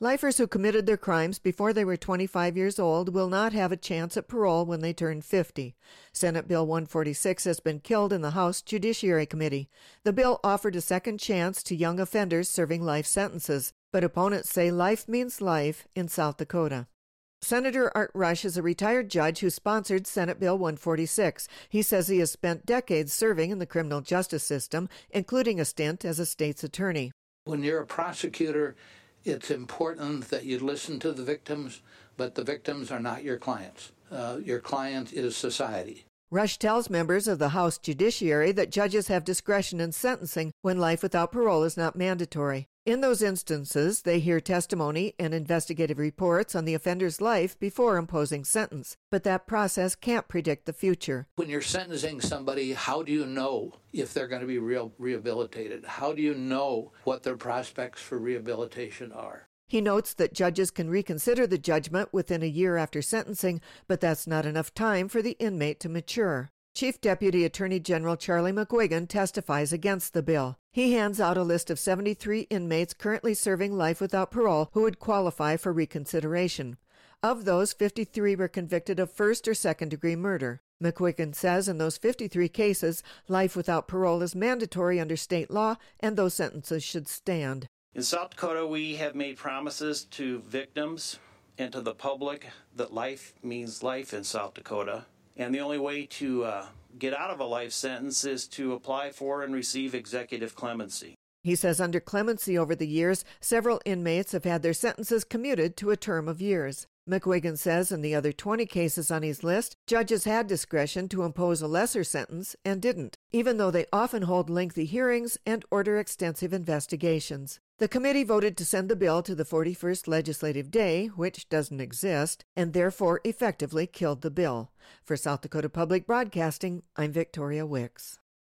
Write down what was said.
Lifers who committed their crimes before they were 25 years old will not have a chance at parole when they turn 50. Senate Bill 146 has been killed in the House Judiciary Committee. The bill offered a second chance to young offenders serving life sentences, but opponents say life means life in South Dakota. Senator Art Rush is a retired judge who sponsored Senate Bill 146. He says he has spent decades serving in the criminal justice system, including a stint as a state's attorney. When you're a prosecutor, it's important that you listen to the victims, but the victims are not your clients. Your client is society. Rush tells members of the House Judiciary that judges have discretion in sentencing when life without parole is not mandatory. In those instances, they hear testimony and investigative reports on the offender's life before imposing sentence, but that process can't predict the future. When you're sentencing somebody, how do you know if they're going to be rehabilitated? How do you know what their prospects for rehabilitation are? He notes that judges can reconsider the judgment within a year after sentencing, but that's not enough time for the inmate to mature. Chief Deputy Attorney General Charlie McGuigan testifies against the bill. He hands out a list of 73 inmates currently serving life without parole who would qualify for reconsideration. Of those, 53 were convicted of first or second-degree murder. McGuigan says in those 53 cases, life without parole is mandatory under state law, and those sentences should stand. In South Dakota, we have made promises to victims and to the public that life means life in South Dakota. And the only way to get out of a life sentence is to apply for and receive executive clemency. He says under clemency over the years, several inmates have had their sentences commuted to a term of years. McGuigan says in the other 20 cases on his list, judges had discretion to impose a lesser sentence and didn't, even though they often hold lengthy hearings and order extensive investigations. The committee voted to send the bill to the 41st Legislative Day, which doesn't exist, and therefore effectively killed the bill. For South Dakota Public Broadcasting, I'm Victoria Wicks.